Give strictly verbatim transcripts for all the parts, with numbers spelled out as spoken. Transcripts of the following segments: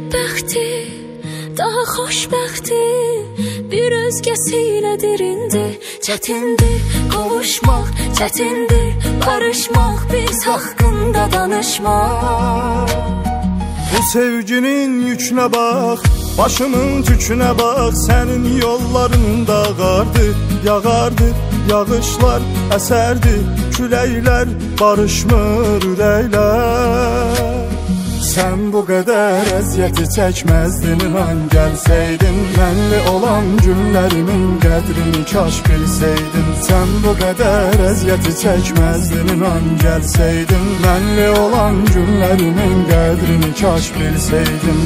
bəxti, daha xoşbəxti bir özgəsiylədir indi. Çətindir qovuşmaq, çətindir barışmaq, biz haqqında danışmaq. Bu sevginin yükünə bax, başımın tükünə bax, sənin yollarında ağardı, yağardı, yağışlar əsərdi, küləklər barışmır ürəklər. Sən bu qədər əziyyəti çəkməzdin, inan gəlsəydin, mənli olan günlərimin qədrini kaş bilsəydin. Sən bu qədər əziyyəti çəkməzdin, inan gəlsəydin, mənli olan günlərimin qədrini kaş bilsəydin.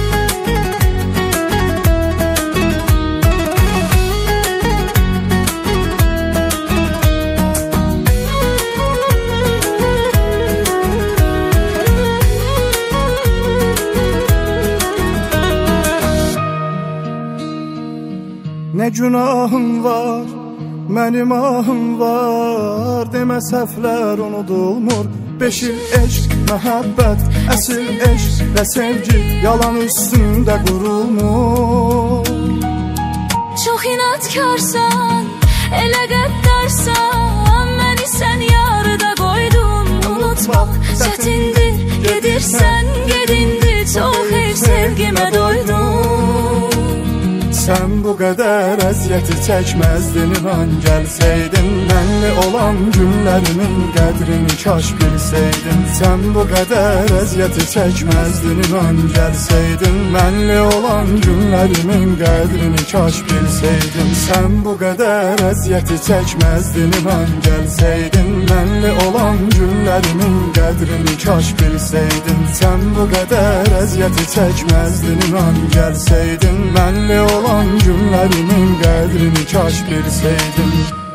Nə günahım var, mənim ahım var, demə səhvlər unudulmur. Beş il eşq, məhəbbət, əsil eşq və sevgi yalan üstündə qurulmur. Çox inatkarsan, elə qəddarsan, məni sən yarıda qoydun. Unutmaq çətindir, gedirsən, gedindi, çox ev sevgimə doydun. Sən bu qədər əziyyəti çəkməzdin, inan gəlsəydin, mənli olan günlərimin qədrini kaş bilsəydin. Sən bu qədər əziyyəti çəkməzdin, inan gəlsəydin, mənli olan günlərimin qədrini kaş bilsəydin. Sən bu qədər əziyyəti çəkməzdin, inan gəlsəydin, mənli olan günlərimin qədrini kaş bilsəydin. Sən bu qədər əziyyəti çəkməzdin, inan gəlsəydin, mənli olan günlərimin qədrini kaş bilsəydin.